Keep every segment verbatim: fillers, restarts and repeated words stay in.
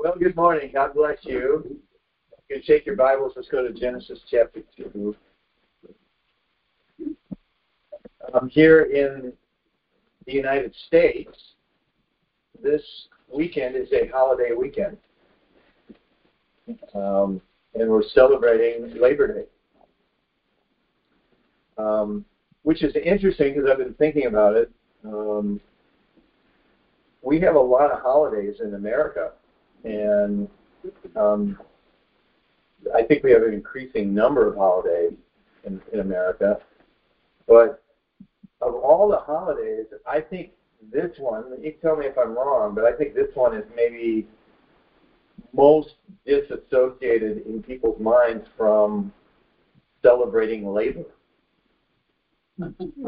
Well, good morning. God bless you. You can shake your Bibles. Let's go to Genesis chapter two. Um, here in the United States, this weekend is a holiday weekend. Um, and we're celebrating Labor Day. Um, which is interesting because I've been thinking about it. Um, we have a lot of holidays in America. And um, I think we have an increasing number of holidays in, in America. But of all the holidays, I think this one, you can tell me if I'm wrong, but I think this one is maybe most disassociated in people's minds from celebrating labor. I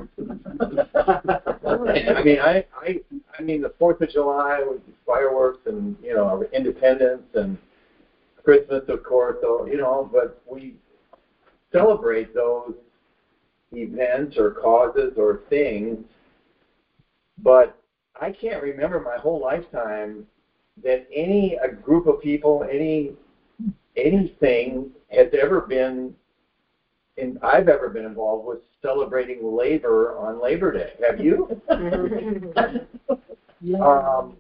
mean, I, I, I mean, the Fourth of July with fireworks and you know our independence and Christmas, of course. So you know, but we celebrate those events or causes or things. But I can't remember my whole lifetime that any a group of people, any anything has ever been. And I've ever been involved with celebrating labor on Labor Day. Have you? Yeah. um,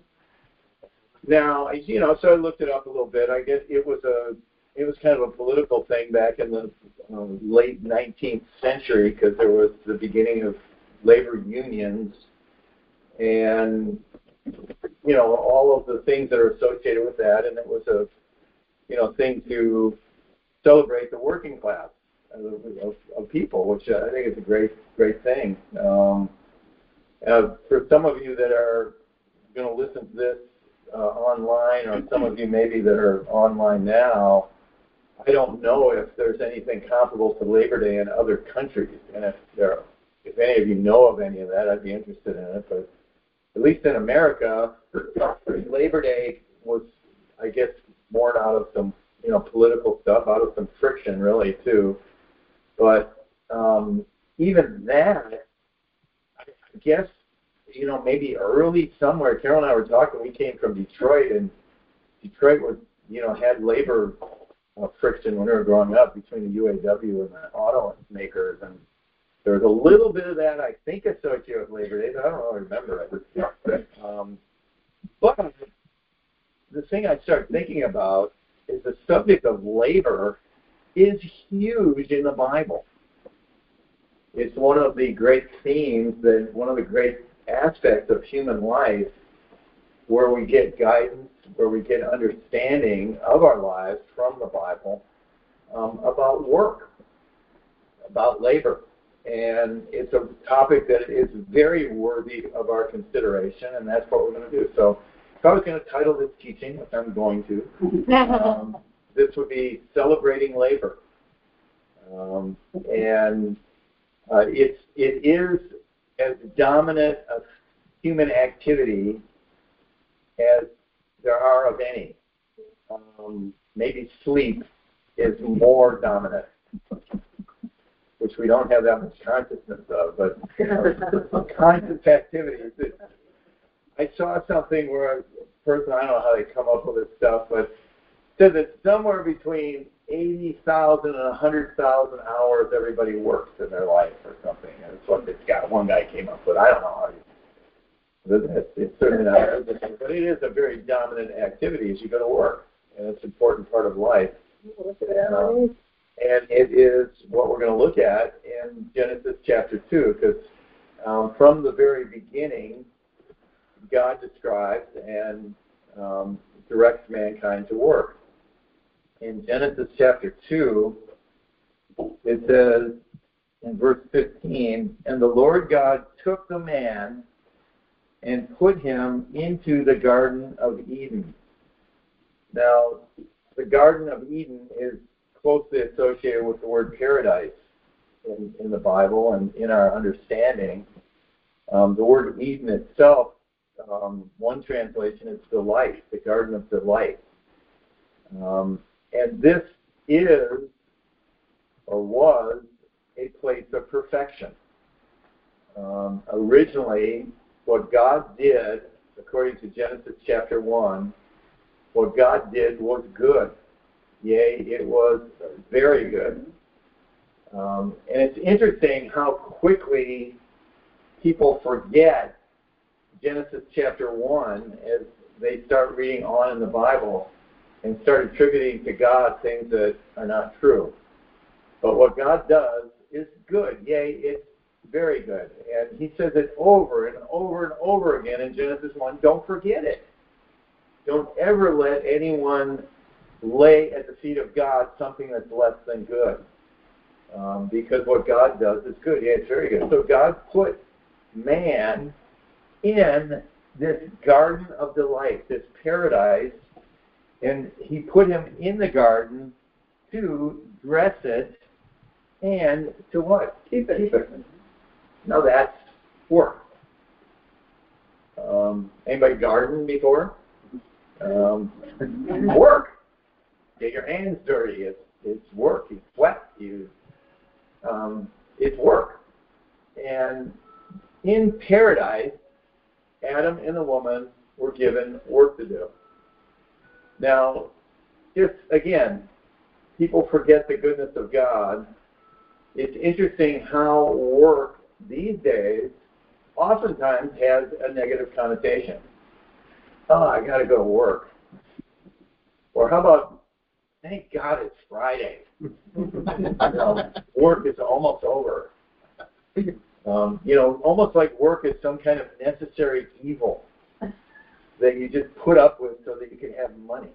now, you know, so I looked it up a little bit. I guess it was a, it was kind of a political thing back in the uh, late nineteenth century because there was the beginning of labor unions, and you know all of the things that are associated with that, and it was a, you know, thing to celebrate the working class. Of, of people, which I think is a great, great thing. Um, uh, for some of you that are going to listen to this uh, online, or some of you maybe that are online now, I don't know if there's anything comparable to Labor Day in other countries, and if there, if any of you know of any of that, I'd be interested in it. But at least in America, Labor Day was, I guess, born out of some, you know, political stuff, out of some friction, really, too. But um, even that, I guess, you know, maybe early somewhere, Carol and I were talking, we came from Detroit, and Detroit was, you know, had labor uh, friction when we were growing up between the U A W and the automakers, and there was a little bit of that, I think, associated with Labor Day, but I don't really remember it. Um, but the thing I started thinking about is the subject of labor is huge in the Bible. It's one of the great themes, that one of the great aspects of human life where we get guidance, where we get understanding of our lives from the Bible um, about work, about labor. And it's a topic that is very worthy of our consideration, and that's what we're going to do. So if I was going to title this teaching, which I'm going to, um, this would be Celebrating Labor. Um, and uh, it's, it is as dominant a human activity as there are of any. Um, maybe sleep is more dominant, which we don't have that much consciousness of, but you know, conscious activities. It, I saw something where a person, I don't know how they come up with this stuff, but says that somewhere between eighty thousand and one hundred thousand hours everybody works in their life or something. And it's what this guy, one guy came up with. I don't know how he, it's, it's certainly not everything, but it is a very dominant activity as you go to work, and it's an important part of life. Um, and it is what we're going to look at in Genesis chapter two, because um, from the very beginning, God describes and um, directs mankind to work. In Genesis chapter two, it says in verse fifteen, "And the Lord God took the man and put him into the Garden of Eden." Now, the Garden of Eden is closely associated with the word paradise in, in the Bible and in our understanding. Um, the word Eden itself, um, one translation is delight, the Garden of Delight. Um, and this is, or was, a place of perfection. Um, originally, what God did, according to Genesis chapter one, what God did was good. Yea, it was very good. Um, and it's interesting how quickly people forget Genesis chapter one as they start reading on in the Bible and start attributing to God things that are not true. But what God does is good. Yea, it's very good. And he says it over and over and over again in Genesis one. Don't forget it. Don't ever let anyone lay at the feet of God something that's less than good. Um, because what God does is good. Yeah, it's very good. So God put man in this garden of delight, this paradise, and he put him in the garden to dress it and to what? Keep it. Keep it. Now that's work. Um, anybody garden before? Um, work. Get your hands dirty. It's, it's work. You sweat. You. Um, it's work. And in paradise, Adam and the woman were given work to do. Now, just again, people forget the goodness of God. It's interesting how work these days oftentimes has a negative connotation. Oh, I got to go to work. Or how about, thank God it's Friday. No, work is almost over. Um, you know, almost like work is some kind of necessary evil that you just put up with so that you can have money.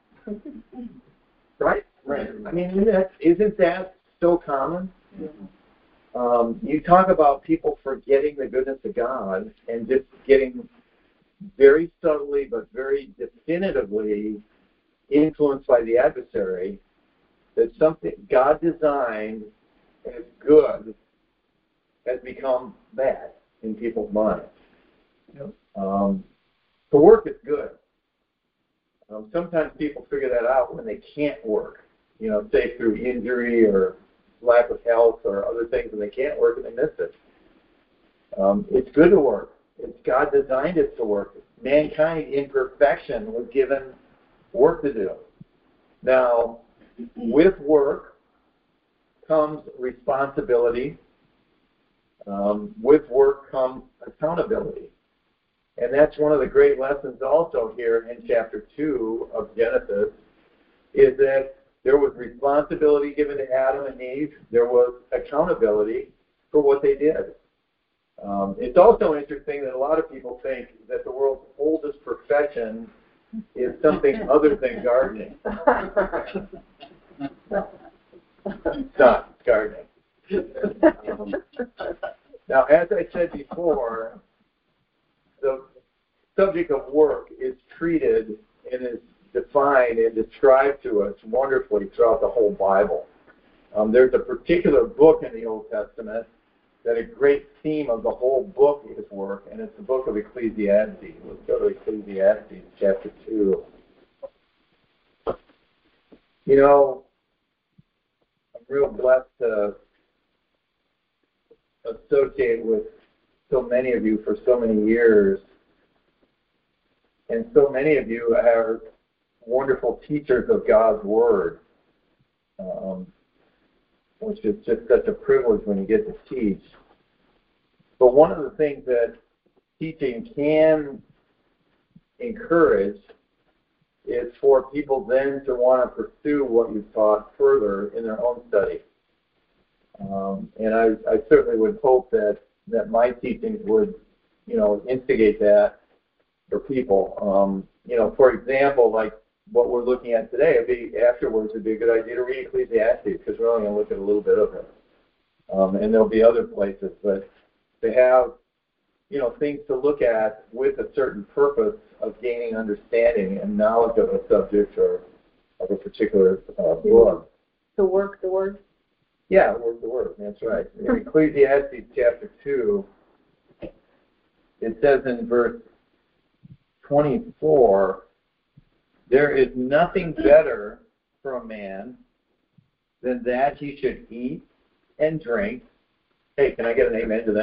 Right? Right. I mean, isn't that, isn't that so common? Um, you talk about people forgetting the goodness of God and just getting very subtly but very definitively influenced by the adversary, that something God designed as good has become bad in people's minds. Yep. Um, to work is good. Um, sometimes people figure that out when they can't work, you know, say through injury or lack of health or other things, and they can't work and they miss it. Um, it's good to work. It's God designed it to work. Mankind in perfection was given work to do. Now, with work comes responsibility. Um, with work comes accountability. And that's one of the great lessons also here in chapter two of Genesis, is that there was responsibility given to Adam and Eve. There was accountability for what they did. Um, it's also interesting that a lot of people think that the world's oldest profession is something other than gardening. It's not, it's gardening. Um, now, as I said before, the subject of work is treated and is defined and described to us wonderfully throughout the whole Bible. Um, there's a particular book in the Old Testament that a great theme of the whole book is work, and it's the book of Ecclesiastes. Let's go to Ecclesiastes chapter two. You know, I'm real blessed to associate with so many of you for so many years, and so many of you are wonderful teachers of God's Word, um, which is just such a privilege when you get to teach. But one of the things that teaching can encourage is for people then to want to pursue what you've taught further in their own study. Um, and I, I certainly would hope that, that my teachings would, you know, instigate that for people. Um, you know, for example, like what we're looking at today, it'd be, afterwards it would be a good idea to read Ecclesiastes, because we're only going to look at a little bit of it. Um, and there'll be other places, but to have, you know, things to look at with a certain purpose of gaining understanding and knowledge of a subject or of a particular uh, book. To work the word? Yeah, work the word, that's right. In Ecclesiastes chapter two, it says in verse twenty-four, there is nothing better for a man than that he should eat and drink. Hey, can I get an amen to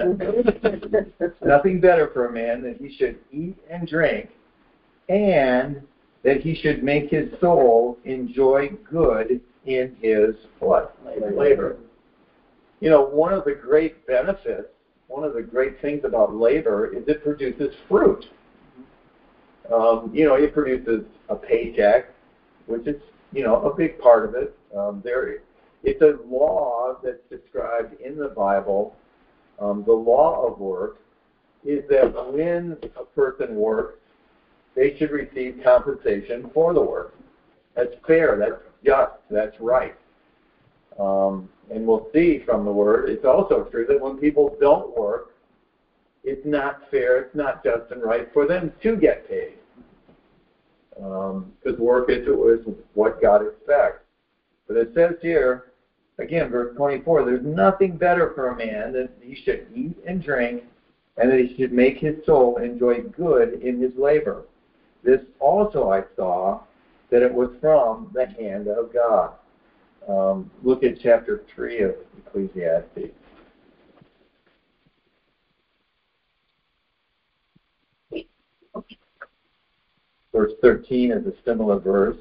that? Nothing better for a man than he should eat and drink, and that he should make his soul enjoy good in his what? Labor. You know, one of the great benefits, one of the great things about labor is it produces fruit. Um, you know, it produces a paycheck, which is, you know, a big part of it. Um, there, it's a law that's described in the Bible. Um, the law of work is that when a person works, they should receive compensation for the work. That's fair. That's just. That's right. Um, and we'll see from the Word, it's also true that when people don't work, it's not fair, it's not just and right for them to get paid. Because um, work is, is what God expects. But it says here, again, verse twenty-four, there's nothing better for a man than he should eat and drink, and that he should make his soul enjoy good in his labor. This also I saw, that it was from the hand of God. Um, look at chapter three of Ecclesiastes. Verse thirteen is a similar verse.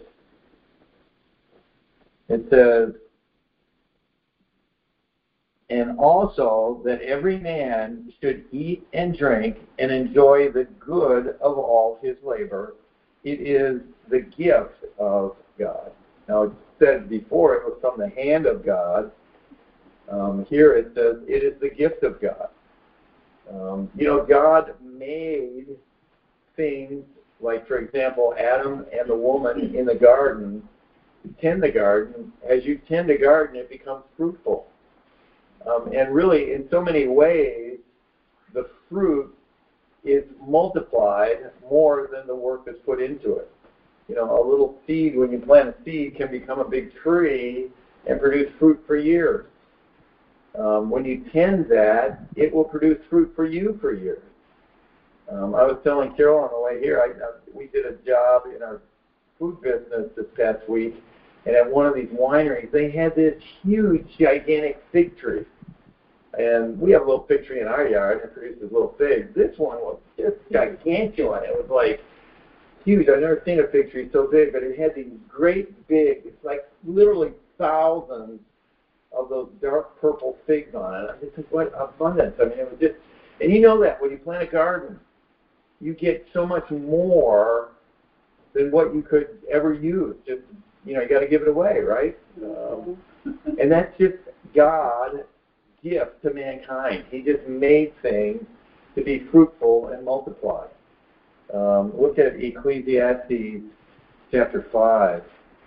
It says, and also that every man should eat and drink and enjoy the good of all his labor. It is the gift of God. Now, it said before it was from the hand of God. Um, here it says it is the gift of God. Um, you know, God made things like, for example, Adam and the woman in the garden to tend the garden. As you tend a garden, it becomes fruitful. Um, and really, in so many ways, the fruit is multiplied more than the work that's put into it. You know, a little seed, when you plant a seed, can become a big tree and produce fruit for years. Um, when you tend that, it will produce fruit for you for years. Um, I was telling Carol on the way here, I, I, we did a job in our food business this past week, and at one of these wineries, they had this huge, gigantic fig tree. And we have a little fig tree in our yard that produces little figs. This one was just gigantuan. It was like huge. I've never seen a fig tree so big, but it had these great big, it's like literally thousands of those dark purple figs on it. I just think, what abundance. I mean, it was just, and you know that when you plant a garden, you get so much more than what you could ever use. Just, you know, you got to give it away, right? Um, and that's just God's gift to mankind. He just made things to be fruitful and multiply. Um, look at Ecclesiastes chapter five.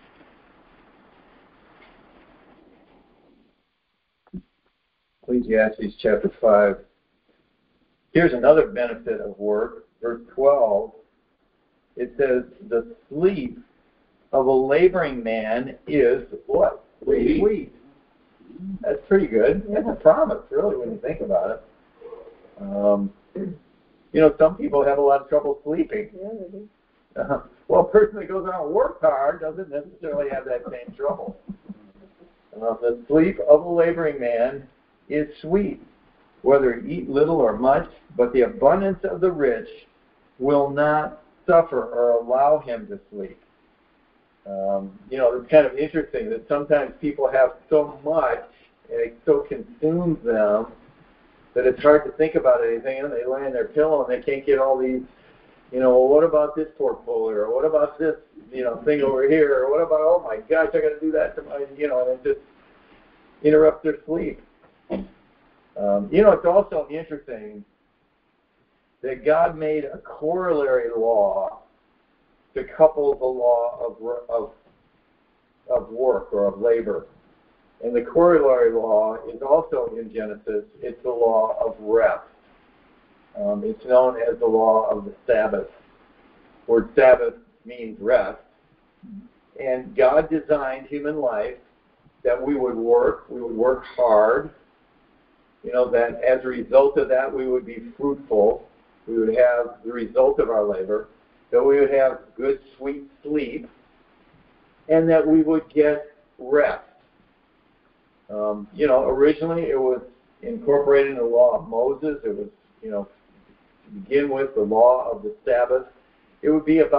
Ecclesiastes chapter five. Here's another benefit of work. Verse twelve. It says, the sleep of a laboring man is what? Sweet. Sweet. That's pretty good. That's a promise, really, when you think about it. Um, you know, some people have a lot of trouble sleeping. Yeah, they do. Uh, well, a person that goes out and works hard doesn't necessarily have that same trouble. Uh, the sleep of a laboring man is sweet, whether he eat little or much, but the abundance of the rich will not suffer or allow him to sleep. Um, you know, it's kind of interesting that sometimes people have so much, and it so consumes them that it's hard to think about anything, and they lay on their pillow and they can't get all these, you know, well, what about this portfolio, or what about this, you know, thing over here, or what about, oh my gosh, I got to do that to my, you know, and it just interrupts their sleep. Um, you know, it's also interesting that God made a corollary law to couple the law of, of, of work or of labor. And the corollary law is also in Genesis. It's the law of rest. Um, it's known as the law of the Sabbath. The word Sabbath means rest. And God designed human life that we would work, we would work hard, you know, that as a result of that we would be fruitful, we would have the result of our labor, that we would have good, sweet sleep, and that we would get rest. Um, you know, originally it was incorporated in the law of Moses. It was, you know, to begin with, the law of the Sabbath. It would be about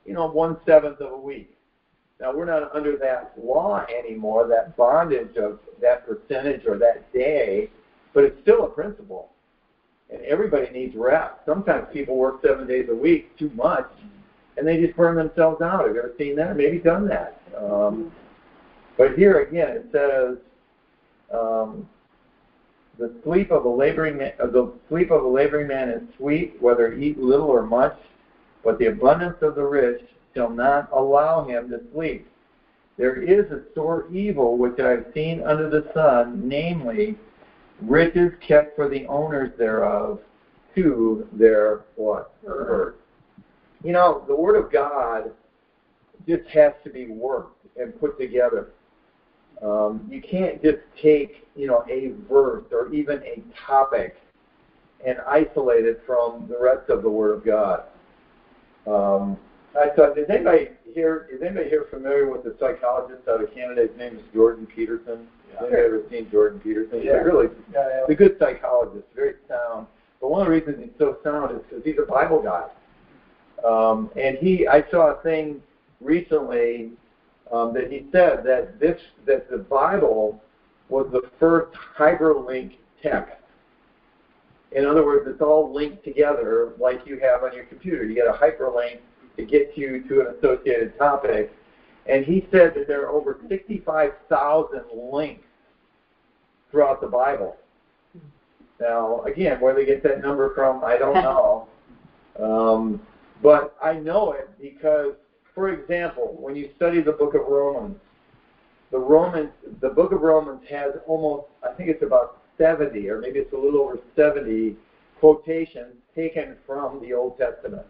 you know, one-seventh of a week. Now, we're not under that law anymore, that bondage of that percentage or that day, but it's still a principle. And everybody needs rest. Sometimes people work seven days a week, too much, and they just burn themselves out. Have you ever seen that? Maybe done that. Um, but here again, it says, um, the sleep of a laboring man, uh, the sleep of a laboring man is sweet, whether he eat little or much, but the abundance of the rich shall not allow him to sleep. There is a sore evil which I have seen under the sun, namely, riches kept for the owners thereof to their what? Hurt. You know, the Word of God just has to be worked and put together. Um, you can't just take, you know, a verse or even a topic and isolate it from the rest of the Word of God. Um, I thought, is anybody here? Is anybody here familiar with the psychologist out of Canada? His name is Jordan Peterson. Yeah. Have you ever seen Jordan Peterson? He's yeah. really, yeah, yeah. he's a good psychologist, very sound. But one of the reasons he's so sound is because he's a Bible guy. Um, and he, I saw a thing recently um, that he said that this, that the Bible was the first hyperlink text. In other words, it's all linked together like you have on your computer. You get a hyperlink to get you to an associated topic. And he said that there are over sixty-five thousand links throughout the Bible. Now, again, where they get that number from, I don't know. Um, but I know it because, for example, when you study the book of Romans, the Romans, the book of Romans has almost, I think it's about seventy, or maybe it's a little over seventy quotations taken from the Old Testament.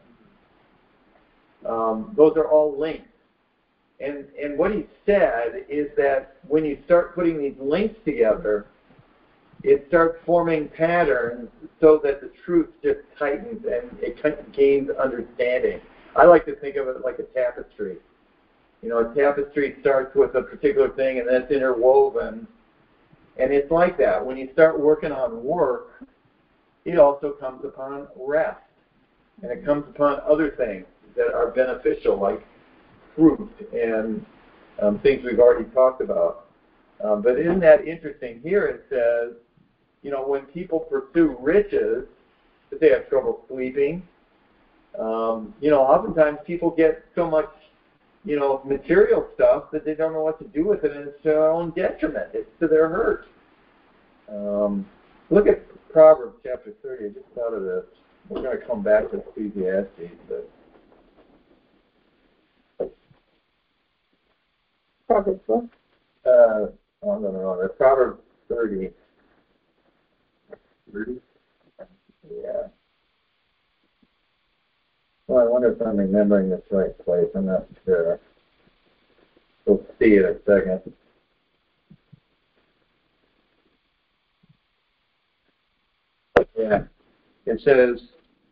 Um, those are all links. And, and what he said is that when you start putting these links together, it starts forming patterns so that the truth just tightens and it gains understanding. I like to think of it like a tapestry. You know, a tapestry starts with a particular thing and then it's interwoven. And it's like that. When you start working on work, it also comes upon rest. And it comes upon other things that are beneficial, like fruit and um, things we've already talked about. Um, but isn't that interesting? Here it says, you know, when people pursue riches, that they have trouble sleeping. Um, you know, oftentimes people get so much, you know, material stuff that they don't know what to do with it, and it's to their own detriment. It's to their hurt. Um, look at Proverbs chapter thirty. I just thought of this. We're going to come back to Ecclesiastes, but Proverbs what? Uh, oh, no, no, no. Proverbs thirty. thirty? Yeah. Well, I wonder if I'm remembering this right place. I'm not sure. We'll see in a second. Yeah. It says,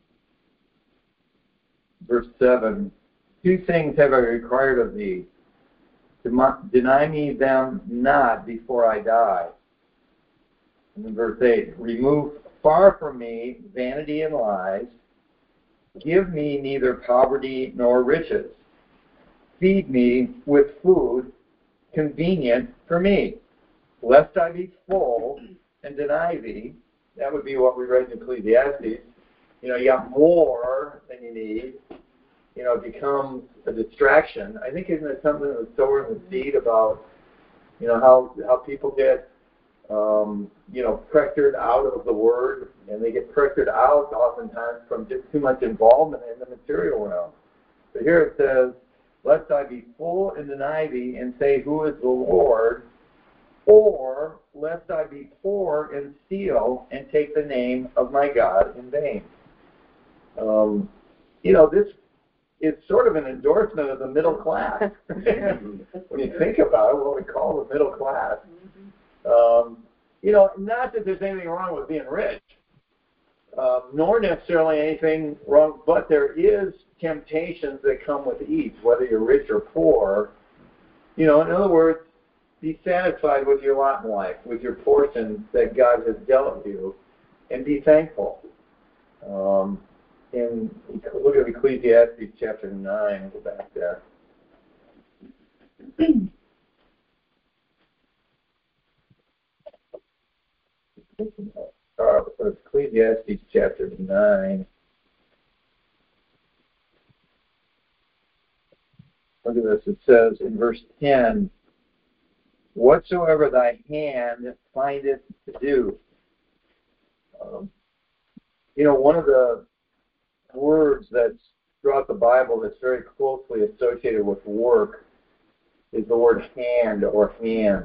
verse seven, two things have I required of thee. Deny me them not before I die. And then verse eight, remove far from me vanity and lies. Give me neither poverty nor riches. Feed me with food convenient for me, lest I be full and deny thee. That would be what we read in Ecclesiastes. You know, you got more than you need. You know, it becomes a distraction. I think isn't it something in the sower and the seed about, you know, how how people get, um, you know, pressured out of the Word, and they get pressured out oftentimes from just too much involvement in the material realm. So here it says, lest I be full and deny thee and say, who is the Lord? Or lest I be poor and steal and take the name of my God in vain. Um, you know, this is sort of an endorsement of the middle class. When you think about it, what we call the middle class. Um, you know, not that there's anything wrong with being rich, uh, nor necessarily anything wrong, but there is temptations that come with each, whether you're rich or poor. You know, in other words, be satisfied with your lot in life, with your portion that God has dealt you, and be thankful. Um, in, look at Ecclesiastes chapter nine, go back there. Uh, Ecclesiastes chapter nine. Look at this. It says in verse ten, whatsoever thy hand findeth to do. Um, you know, one of the words that's throughout the Bible that's very closely associated with work is the word hand or hand,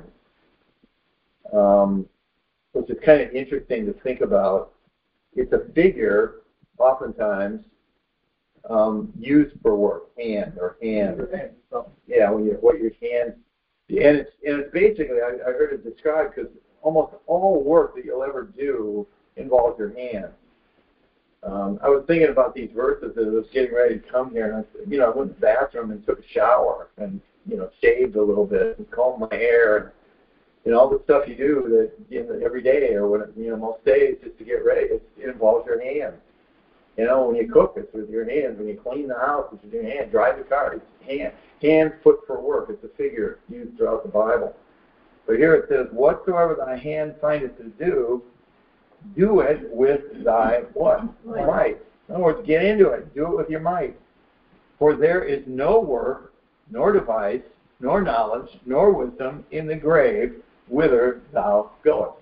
um, which is kind of interesting to think about. It's a figure, oftentimes, um, used for work, hand or hand. Yeah, when you what your hand, and it's and it's basically I, I heard it described because almost all work that you'll ever do involves your hands. Um, I was thinking about these verses as I was getting ready to come here, and I, you know, I went to the bathroom and took a shower, and you know, shaved a little bit, and combed my hair, and you know, all the stuff you do that you know, every day or what you know most days just to get ready. It, it involves your hands. You know, when you cook, it's with your hands. When you clean the house, it's with your hands. Drive the car, it's hand. Hand, foot for work. It's a figure used throughout the Bible. But here it says, whatsoever thy hand findeth to do, do it with thy what? Might. In other words, get into it. Do it with your might. For there is no work, nor device, nor knowledge, nor wisdom in the grave whither thou goest.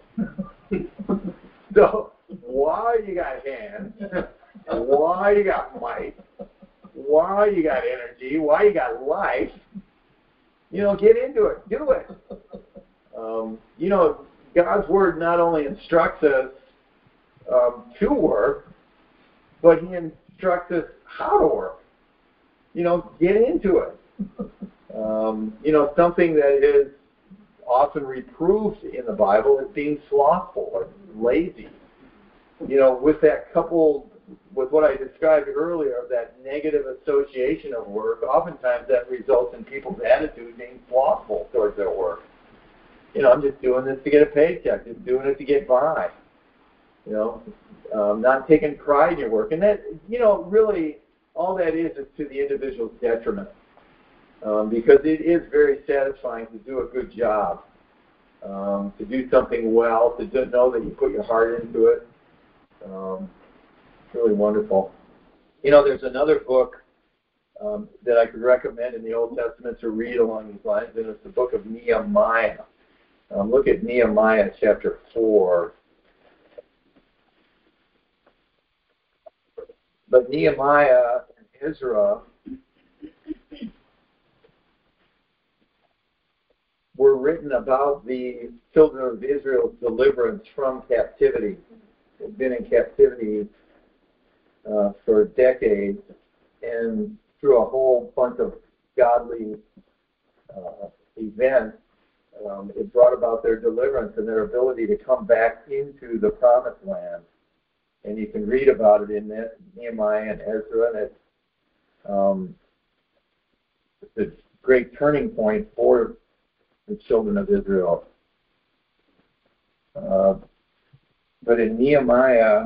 So, why you got hands? Why you got might? Why you got energy? Why you got life? You know, get into it. Do it. Um, you know, God's Word not only instructs us um, to work, but He instructs us how to work. You know, get into it. Um, you know, something that is often reproved in the Bible is being slothful or lazy. You know, with that coupled with what I described earlier of that negative association of work, oftentimes that results in people's attitude being slothful towards their work. You know, I'm just doing this to get a paycheck, just doing it to get by. You know, um, not taking pride in your work. And that, you know, really all that is is to the individual's detriment. Um, because it is very satisfying to do a good job, um, to do something well, to do, know that you put your heart into it. Um, it's really wonderful. You know, there's another book um, that I could recommend in the Old Testament to read along these lines, and it's the book of Nehemiah. Um, look at Nehemiah chapter four. But Nehemiah and Ezra were written about the children of Israel's deliverance from captivity. They've been in captivity uh, for decades, and through a whole bunch of godly uh, events, um, it brought about their deliverance and their ability to come back into the promised land. And you can read about it in Nehemiah and Ezra, and it's, um, it's a great turning point for the children of Israel. Uh, but in Nehemiah,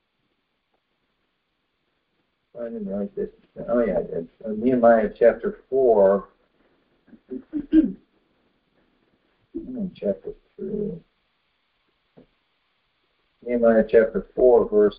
I didn't write this. Oh yeah, I did. Uh, Nehemiah chapter four. chapter three. Nehemiah chapter four, verse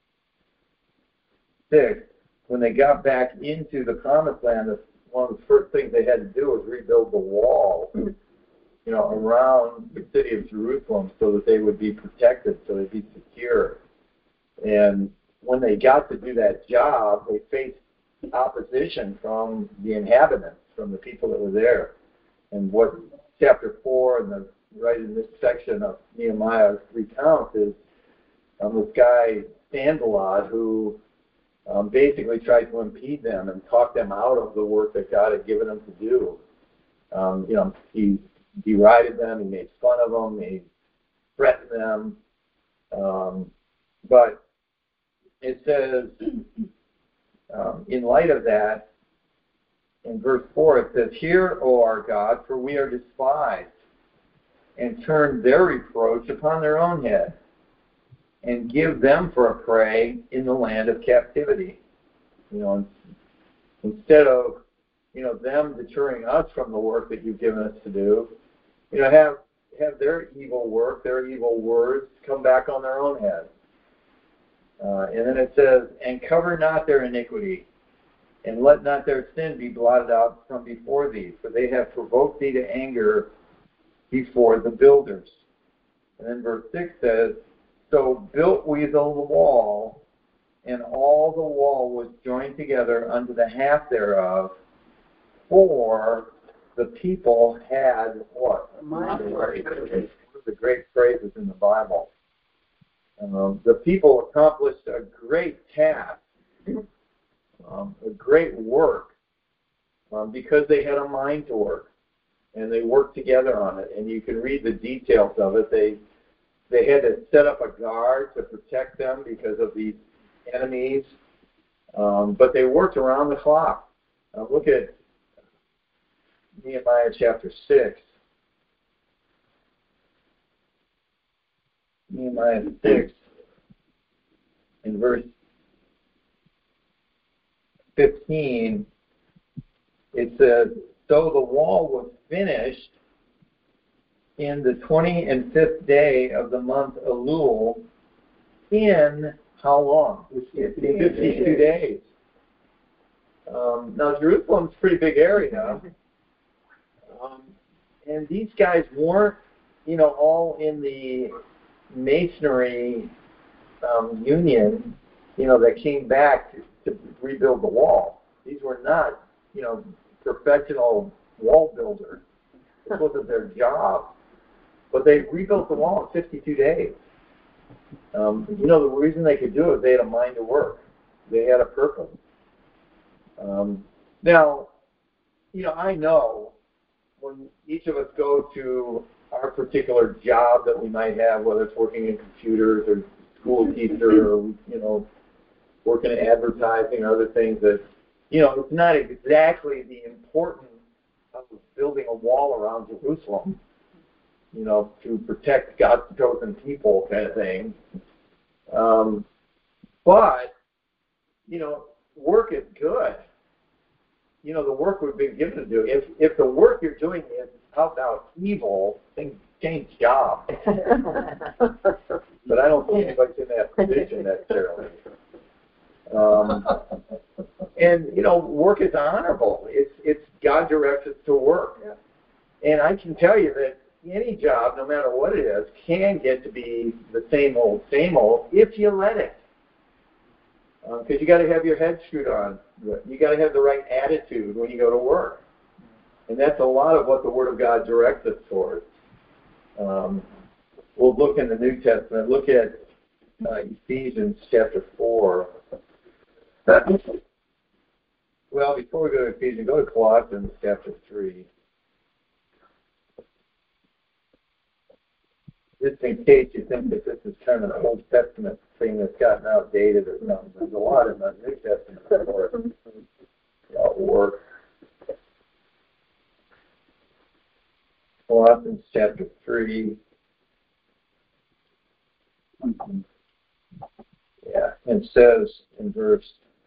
six. When they got back into the promised land, one of the first things they had to do was rebuild the wall, you know, around the city of Jerusalem so that they would be protected, so they'd be secure. And when they got to do that job, they faced opposition from the inhabitants, from the people that were there. And what chapter four and the right in this section of Nehemiah recounts is um, this guy Sanballat who um, basically tried to impede them and talk them out of the work that God had given them to do. Um, you know, he derided them, he made fun of them, he threatened them. Um, but it says, um, in light of that, in verse four, it says, "Hear, O our God, for we are despised, and turn their reproach upon their own head. and give them for a prey in the land of captivity. You know, instead of, you know, them deterring us from the work that you've given us to do, you know, have have their evil work, their evil words come back on their own head. Uh, and then it says, and cover not their iniquity, and let not their sin be blotted out from before thee, for they have provoked thee to anger before the builders. And then verse six says, so built we the wall, and all the wall was joined together unto the half thereof, for the people had what? One of the great phrases in the Bible. Um, the people accomplished a great task, um, a great work, um, because they had a mind to work, and they worked together on it. And you can read the details of it. They they had to set up a guard to protect them because of these enemies, um, but they worked around the clock. Uh, look at Nehemiah chapter six. Nehemiah six, in verse fifteen, it says, so the wall was finished in the twenty and fifth day of the month Elul, in how long? fifty-two days. Um, now, Jerusalem's a pretty big area. Um, and these guys weren't, you know, all in the masonry um, union, you know, that came back to, to rebuild the wall. These were not, you know, professional wall builders. This wasn't their job. But they rebuilt the wall in fifty-two days. Um, you know, the reason they could do it, they had a mind to work. They had a purpose. Um, now, you know, I know when each of us go to our particular job that we might have, whether it's working in computers or school teacher or, you know, working in advertising or other things, that, you know, it's not exactly the importance of building a wall around Jerusalem, you know, to protect God's chosen people kind of thing. Um, but, you know, work is good. You know, the work we've been given to do. If if the work you're doing is out out evil, then change job. But I don't think anybody's in that position necessarily. Um, and you know, work is honorable. It's it's God directs us to work. Yeah. And I can tell you that any job, no matter what it is, can get to be the same old, same old if you let it. Because um, you got to have your head screwed on. You got to have the right attitude when you go to work, and that's a lot of what the Word of God directs us towards. Um, we'll look in the New Testament. Look at uh, Ephesians chapter four. Well, before we go to Ephesians, go to Colossians chapter three. Just in case you think that this is kind of an Old Testament thing that's gotten outdated or something. There's a lot in the New Testament for it. About work. Colossians chapter three. Yeah, it says in verse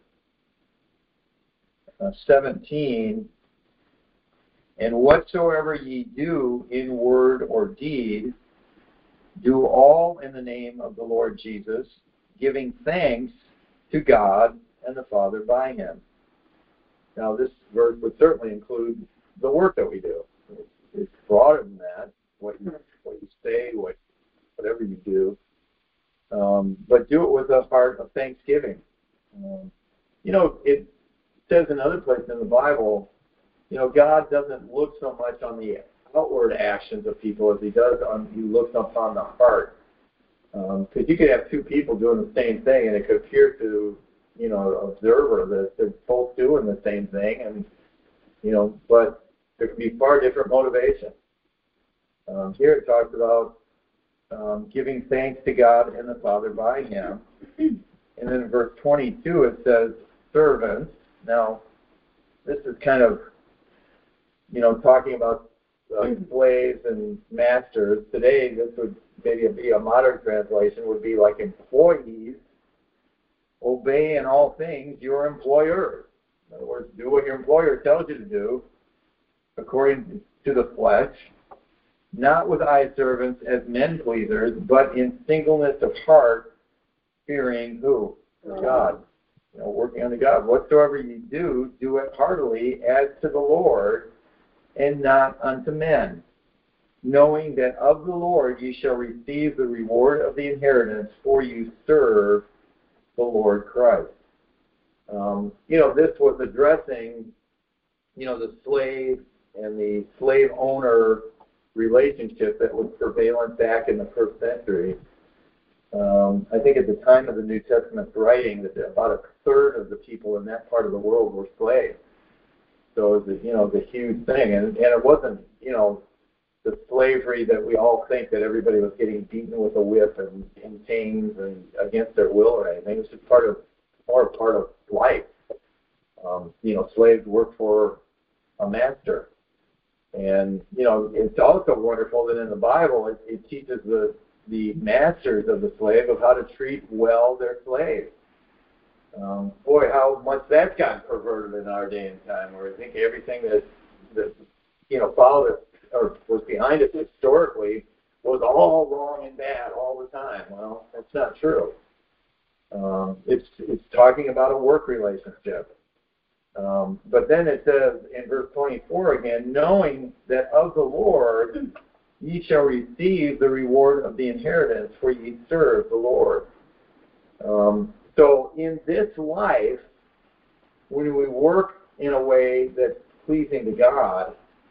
uh, seventeen, and whatsoever ye do in word or deed, do all in the name of the Lord Jesus, giving thanks to God and the Father by him. Now, this verse would certainly include the work that we do. It's, it's broader than that, what you, what you say, what, whatever you do. Um, but do it with a heart of thanksgiving. Um, you know, it says in other places in the Bible, you know, God doesn't look so much on the outward actions of people as he does on, he looks upon the heart. Because um, you could have two people doing the same thing, and it could appear to, you know, an observer that they're both doing the same thing, and, you know, but there could be far different motivation. Um, here it talks about um, giving thanks to God and the Father by him. And then in verse twenty-two it says, servants. Now, this is kind of, you know, talking about uh, slaves and masters. Today, this would maybe be a modern translation, would be like employees. Obey in all things your employer. In other words, do what your employer tells you to do according to the flesh, not with eye servants as men pleasers, but in singleness of heart, fearing who? God. You know, working unto God. Whatsoever you do, do it heartily as to the Lord, and not unto men, knowing that of the Lord ye shall receive the reward of the inheritance, for you serve the Lord Christ. Um, you know, this was addressing, you know, the slave and the slave owner relationship that was prevalent back in the first century. Um, I think at the time of the New Testament writing, that about a third of the people in that part of the world were slaves. So it was, a, you know, it was a huge thing, and and it wasn't, you know, the slavery that we all think that everybody was getting beaten with a whip and in chains and against their will or anything. It was just part of, more part of life. Um, you know, slaves work for a master. And, you know, it's also wonderful that in the Bible it, it teaches the, the masters of the slave of how to treat well their slaves. Um, boy, how much that's gotten perverted in our day and time, where I think everything that, that you know, followed it or was behind it historically was all wrong and bad all the time. Well, that's not true. Um, it's it's talking about a work relationship. Um, but then it says in verse twenty-four again, knowing that of the Lord ye shall receive the reward of the inheritance, for ye serve the Lord. Um, so in this life, when we work in a way that's pleasing to God,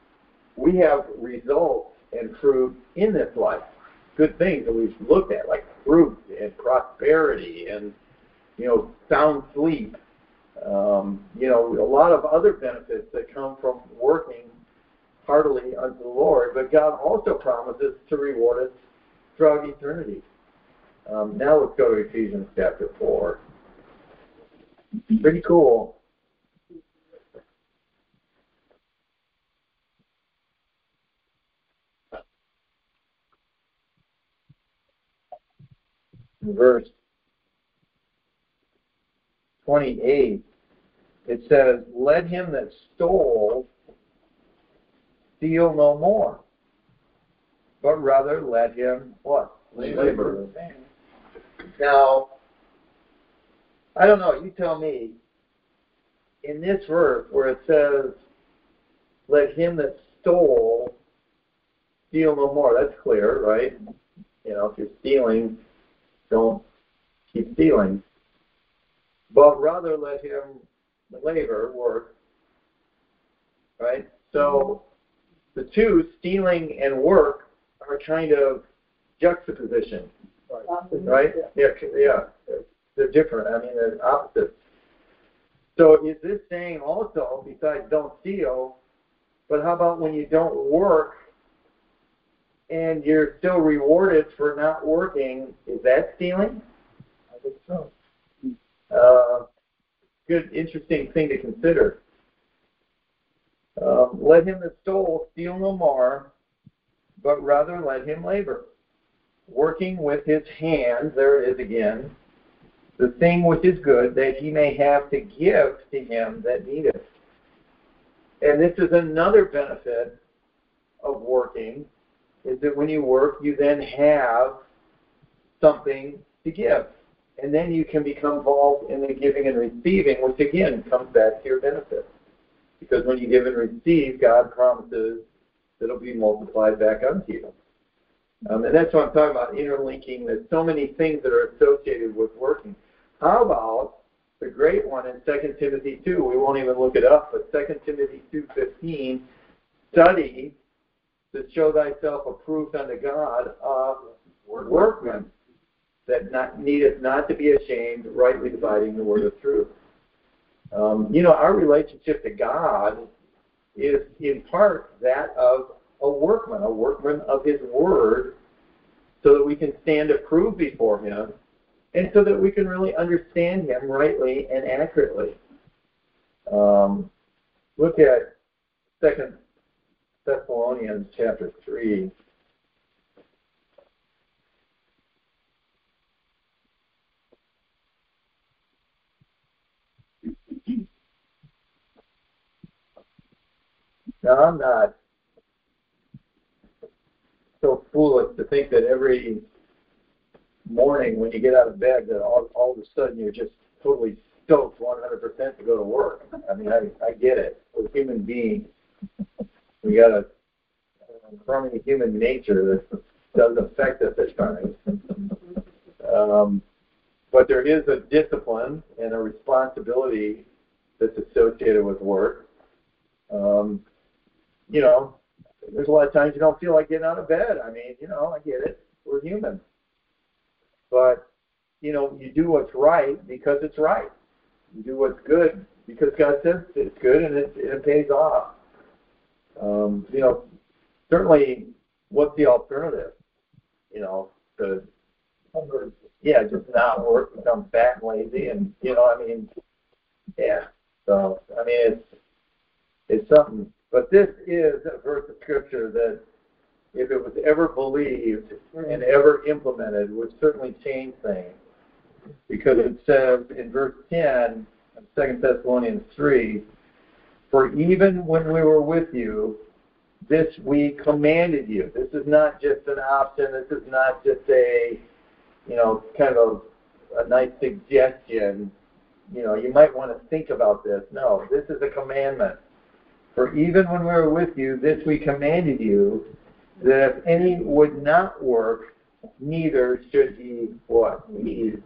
we have results and fruit in this life. Good things that we've looked at, like fruit and prosperity and, you know, sound sleep. Um, you know, a lot of other benefits that come from working heartily unto the Lord, but God also promises to reward us throughout eternity. Um, now let's go to Ephesians chapter four. Pretty cool. In verse twenty-eight, it says, let him that stole steal no more, but rather let him, what? Labor. Now, I don't know, you tell me, in this verse where it says, let him that stole steal no more, that's clear, right? You know, if you're stealing, don't keep stealing. But rather let him labor, work, right? So the two, stealing and work, are kind of juxtaposition, right? Yeah, yeah, they're different. I mean, they're opposites. So is this saying also, besides don't steal, but how about when you don't work and you're still rewarded for not working, is that stealing? I think so. Uh, good, interesting thing to consider. Um, let him that stole steal no more, but rather let him labor, working with his hands, there it is again, the thing which is good, that he may have to give to him that needeth. And this is another benefit of working, is that when you work, you then have something to give. And then you can become involved in the giving and receiving, which again comes back to your benefit. Because when you give and receive, God promises that it'll be multiplied back unto you. Um, and that's what I'm talking about, interlinking. There's so many things that are associated with working. How about the great one in Second Timothy two? We won't even look it up, but Second Timothy two fifteen, study to show thyself approved unto God, of workmen that not, needeth not to be ashamed, rightly dividing the word of truth. Um, you know, our relationship to God is in part that of a workman, a workman of his word, so that we can stand approved before him, and so that we can really understand him rightly and accurately. Um, look at Second Thessalonians chapter three. Now, I'm not so foolish to think that every morning when you get out of bed that all, all of a sudden you're just totally stoked one hundred percent to go to work. I mean, I, I get it. We're human beings. We got a, a crummy human nature that does affect us at times. Um, but there is a discipline and a responsibility that's associated with work. Um, you know, there's a lot of times you don't feel like getting out of bed. I mean, you know, I get it. We're human. But, you know, you do what's right because it's right. You do what's good because God says it's good and it, it pays off. Um, you know, certainly, what's the alternative? You know, to, yeah, just not work, become fat and lazy, and, you know, I mean, yeah. So, I mean, it's it's something. But this is a verse of Scripture that, if it was ever believed and ever implemented, would certainly change things. Because it says in verse ten of Second Thessalonians three, "For even when we were with you, this we commanded you." This is not just an option. This is not just a, you know, kind of a nice suggestion. You know, you might want to think about this. No, this is a commandment. "For even when we were with you, this we commanded you, that if any would not work, neither should he," what? "Eat."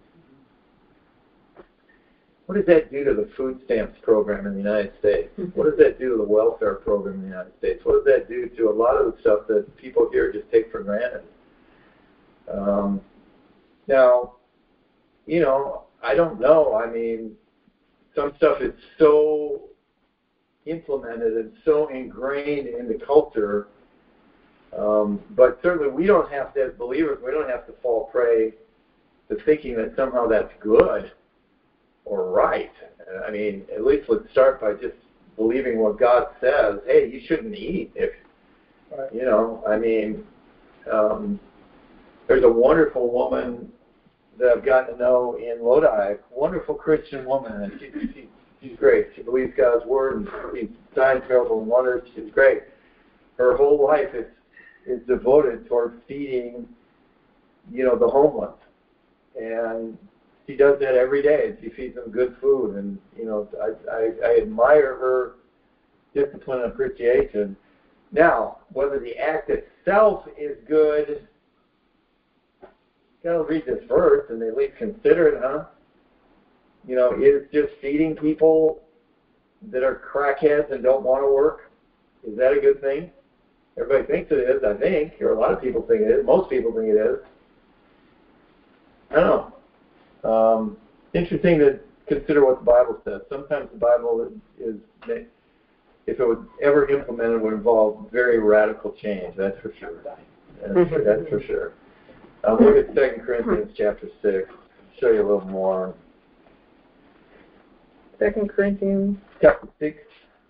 What does that do to the food stamps program in the United States? What does that do to the welfare program in the United States? What does that do to a lot of the stuff that people here just take for granted? Um, now, you know, I don't know. I mean, some stuff is so implemented and so ingrained in the culture, um, but certainly we don't have to, as believers, we don't have to fall prey to thinking that somehow that's good or right. I mean, at least let's start by just believing what God says. Hey, you shouldn't eat if, you know, I mean, um, there's a wonderful woman that I've gotten to know in Lodi, wonderful Christian woman, and she, she, she's great. She believes God's word, and she signs miracles and wonders. She's great. Her whole life is is devoted toward feeding, you know, the homeless, and she does that every day. She feeds them good food, and you know, I, I, I admire her discipline and appreciation. Now, whether the act itself is good, you gotta read this verse and at least consider it, huh? You know, is just feeding people that are crackheads and don't want to work, is that a good thing? Everybody thinks it is, I think, or a lot of people think it is. Most people think it is. I don't know. Um, interesting to consider what the Bible says. Sometimes the Bible is, is if it was ever implemented, would involve very radical change. That's for sure. That's, for, that's for sure. Um, look at Second Corinthians chapter six. I'll show you a little more. Second Corinthians chapter six.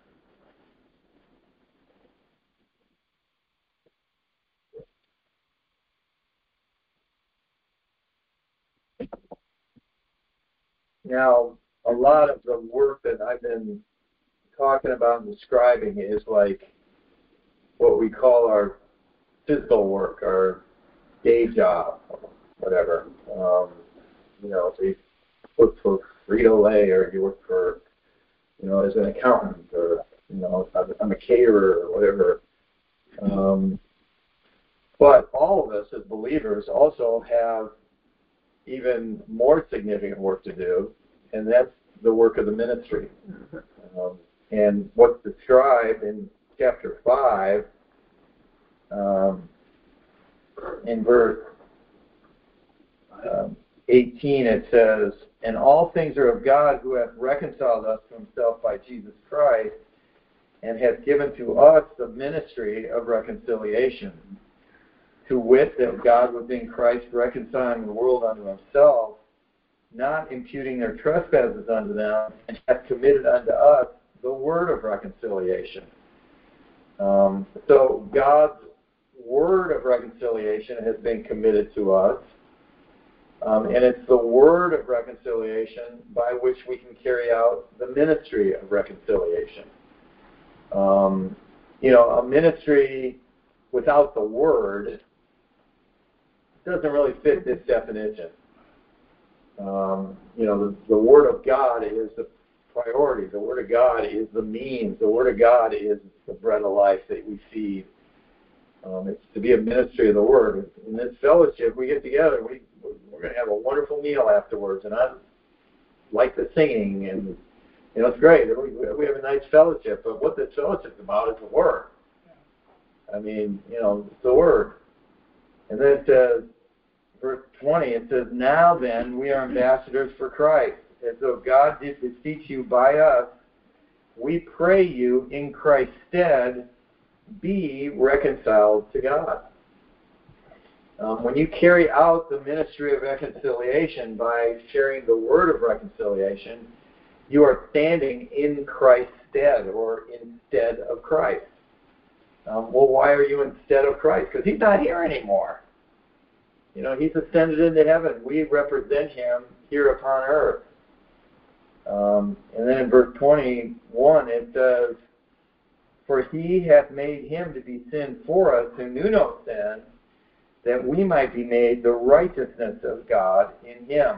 Now, a lot of the work that I've been talking about and describing is like what we call our physical work, our day job, whatever. Um, you know, if you work for Frito-Lay, or you work for, you know, as an accountant, or, you know, I'm a caterer or whatever. Um, but all of us as believers also have even more significant work to do, and that's the work of the ministry. Um, and what's described in chapter five, um, in verse um, eighteen, it says, "And all things are of God, who hath reconciled us to himself by Jesus Christ, and hath given to us the ministry of reconciliation. To wit, that God was in Christ reconciling the world unto himself, not imputing their trespasses unto them, and hath committed unto us the word of reconciliation." Um, so God's word of reconciliation has been committed to us. Um, and it's the word of reconciliation by which we can carry out the ministry of reconciliation. Um, you know, a ministry without the word doesn't really fit this definition. Um, you know, the, the word of God is the priority. The word of God is the means. The word of God is the bread of life that we feed. Um, it's to be a ministry of the word. In this fellowship, we get together. We we're going to have a wonderful meal afterwards, and I like the singing, and you know it's great. We, we have a nice fellowship. But what this fellowship's about is the word. I mean, you know, it's the word. And then it says, verse twenty. It says, "Now then, we are ambassadors for Christ, as though God did beseech you by us. We pray you in Christ's stead, be reconciled to God." Um, when you carry out the ministry of reconciliation by sharing the word of reconciliation, you are standing in Christ's stead, or instead of Christ. Um, well, why are you instead of Christ? Because he's not here anymore. You know, he's ascended into heaven. We represent him here upon earth. Um, and then in verse twenty-one, it says, "For he hath made him to be sin for us who knew no sin, that we might be made the righteousness of God in him."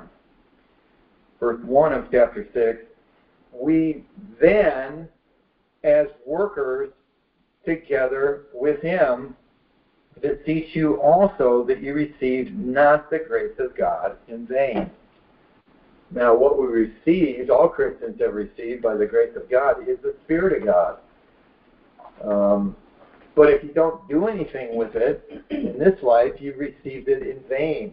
Verse one of chapter six, "We then, as workers together with him, beseech you also that you receive not the grace of God in vain." Now, what we received, all Christians have received by the grace of God, is the Spirit of God. Um, but if you don't do anything with it in this life, you've received it in vain.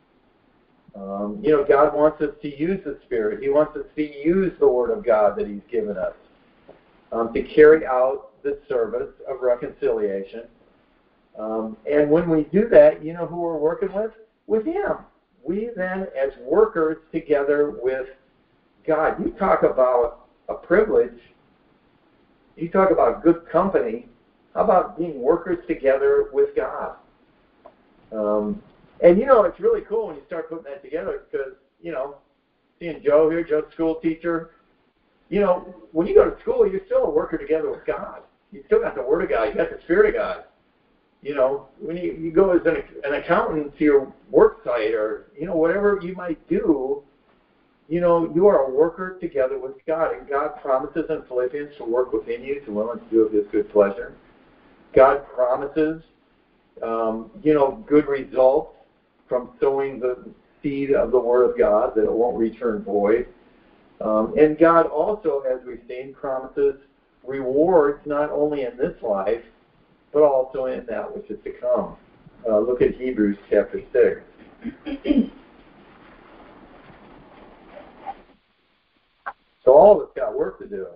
Um, you know, God wants us to use the Spirit. He wants us to use the Word of God that he's given us um, to carry out the service of reconciliation. Um, and when we do that, you know who we're working with? With him. We then, as workers together with God. You talk about a privilege. You talk about good company. How about being workers together with God? Um, and, you know, it's really cool when you start putting that together because, you know, seeing Joe here, Joe's school teacher, you know, when you go to school, you're still a worker together with God. You still got the Word of God. You got the Spirit of God. You know, when you, you go as an, an accountant to your work site or, you know, whatever you might do, you know, you are a worker together with God. And God promises in Philippians to work within you to will and to do of his good pleasure. God promises, um, you know, good results from sowing the seed of the Word of God, that it won't return void. Um, and God also, as we've seen, promises rewards not only in this life, but also in that which is to come. Uh, look at Hebrews chapter six. So all of us got work to do.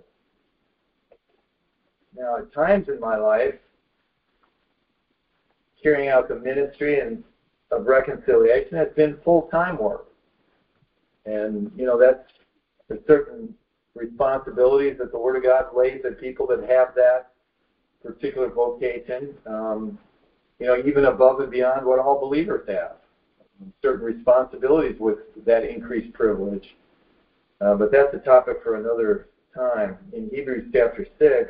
Now, at times in my life, carrying out the ministry and of reconciliation has been full-time work. And, you know, that's there's certain responsibilities that the Word of God lays at people that have that particular vocation, um, you know, even above and beyond what all believers have. Certain responsibilities with that increased privilege. Uh, but that's a topic for another time. In Hebrews chapter six,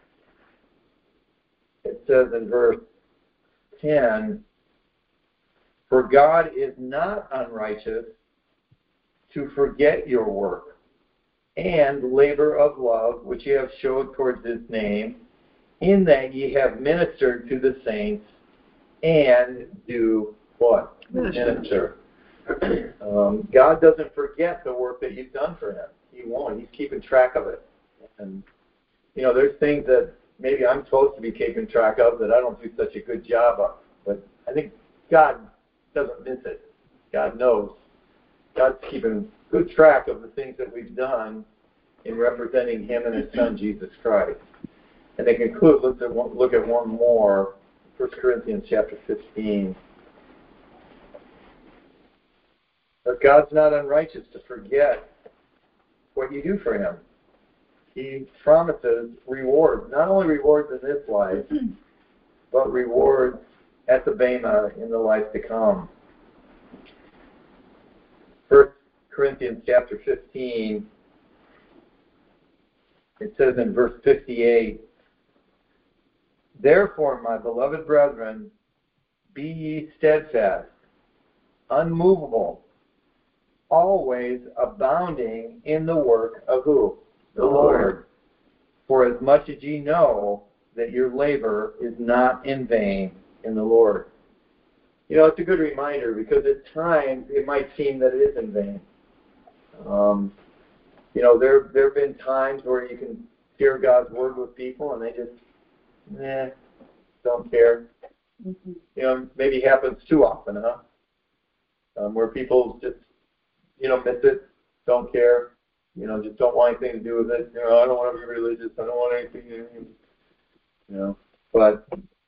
it says in verse ten, "For God is not unrighteous to forget your work and labor of love which ye have showed towards his name, in that ye have ministered to the saints and do" what? Minister. Um, God doesn't forget the work that you've done for him. He won't. He's keeping track of it. And, you know, there's things that maybe I'm supposed to be keeping track of that I don't do such a good job of. But I think God doesn't miss it. God knows. God's keeping good track of the things that we've done in representing him and his Son, Jesus Christ. And to conclude, let's look at one more, First Corinthians chapter fifteen. But God's not unrighteous to forget what you do for him. He promises rewards, not only rewards in this life, but rewards at the Bema in the life to come. First Corinthians chapter fifteen, it says in verse fifty-eight, "Therefore, my beloved brethren, be ye steadfast, unmovable, always abounding in the work of who? The Lord. For as much as ye know that your labor is not in vain in the Lord." You know, it's a good reminder because at times it might seem that it is in vain. Um, you know, there there have been times where you can share God's word with people and they just, eh, don't care. Mm-hmm. You know, maybe it happens too often, huh? Um, where people just, you know, miss it, don't care, you know, just don't want anything to do with it. You know, I don't want to be religious. I don't want anything, you know. But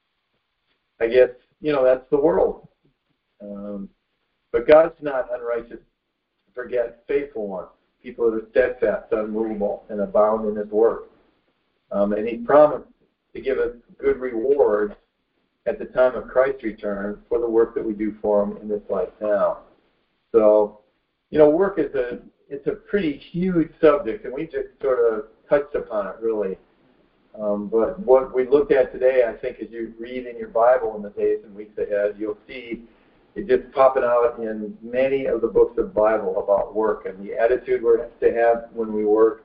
I guess, you know, that's the world. Um, but God's not unrighteous to forget faithful ones, people that are steadfast, unmovable, and abound in His work. Um, and He promised to give us good rewards at the time of Christ's return for the work that we do for Him in this life now. So, you know, work is a it's a pretty huge subject, and we just sort of touched upon it, really. Um, but what we looked at today, I think, as you read in your Bible in the days and weeks ahead, you'll see it just popping out in many of the books of the Bible about work and the attitude we're to have when we work,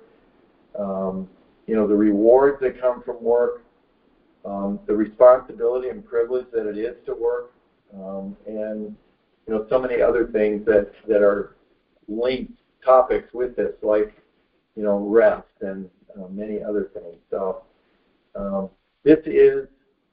um, you know, the rewards that come from work, um, the responsibility and privilege that it is to work, um, and, you know, so many other things that, that are linked topics with this, like, you know, rest and uh, many other things. So um, this is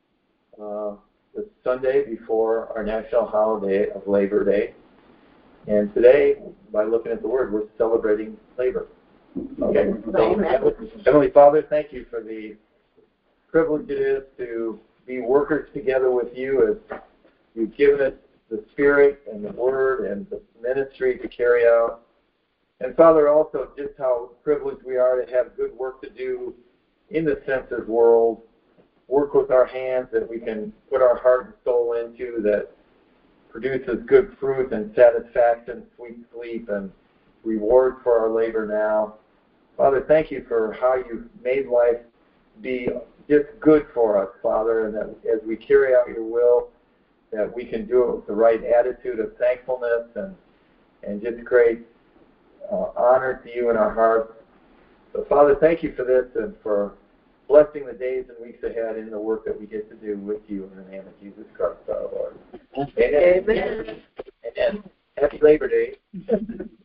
uh, the Sunday before our national holiday of Labor Day. And today, by looking at the word, we're celebrating labor. Okay. So, Heavenly Father, thank you for the privilege it is to be workers together with you as you've given us the Spirit and the Word and the ministry to carry out. And Father, also just how privileged we are to have good work to do in the censored world, work with our hands that we can put our heart and soul into that produces good fruit and satisfaction, sweet sleep, and reward for our labor now. Father, thank you for how you've made life be just good for us, Father, and that as we carry out your will, that we can do it with the right attitude of thankfulness and, and just great uh, honor to you in our hearts. So, Father, thank you for this and for blessing the days and weeks ahead in the work that we get to do with you in the name of Jesus Christ, our Lord. Amen. Amen. Amen. Happy Labor Day.